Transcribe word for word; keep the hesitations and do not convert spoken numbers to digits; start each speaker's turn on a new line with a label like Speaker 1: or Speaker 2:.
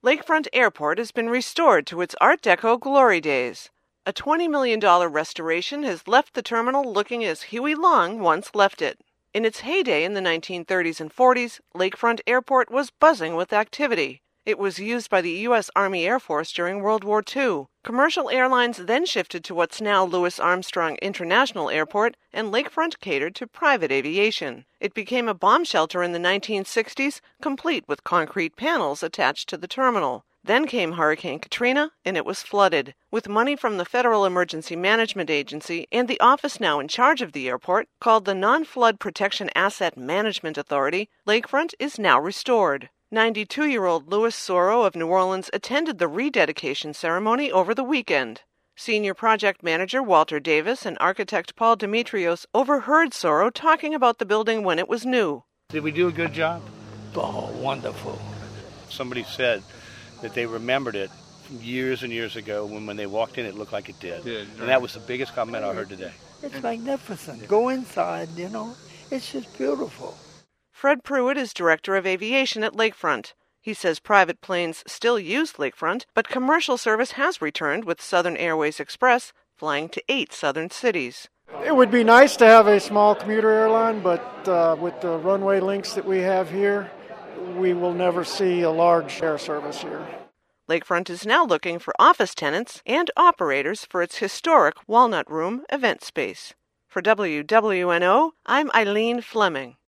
Speaker 1: Lakefront Airport has been restored to its Art Deco glory days. A twenty million dollars restoration has left the terminal looking as Huey Long once left it. In its heyday in the nineteen thirties and forties, Lakefront Airport was buzzing with activity. It was used by the U S Army Air Force during World War Two. Commercial airlines then shifted to what's now Louis Armstrong International Airport, and Lakefront catered to private aviation. It became a bomb shelter in the nineteen sixties, complete with concrete panels attached to the terminal. Then came Hurricane Katrina, and it was flooded. With money from the Federal Emergency Management Agency and the office now in charge of the airport, called the Non-Flood Protection Asset Management Authority, Lakefront is now restored. ninety-two-year-old Louis Soro of New Orleans attended the rededication ceremony over the weekend. Senior project manager Walter Davis and architect Paul Demetrios overheard Soro talking about the building when it was new.
Speaker 2: Did we do a good job?
Speaker 3: Oh, wonderful.
Speaker 2: Somebody said that they remembered it years and years ago when, when they walked in, it looked like it did. did right. And that was the biggest comment I heard today.
Speaker 3: It's magnificent. Go inside, you know. It's just beautiful.
Speaker 1: Fred Pruitt is director of aviation at Lakefront. He says private planes still use Lakefront, but commercial service has returned with Southern Airways Express flying to eight southern cities.
Speaker 4: It would be nice to have a small commuter airline, but uh, with the runway links that we have here, we will never see a large air service here.
Speaker 1: Lakefront is now looking for office tenants and operators for its historic Walnut Room event space. For W W N O, I'm Eileen Fleming.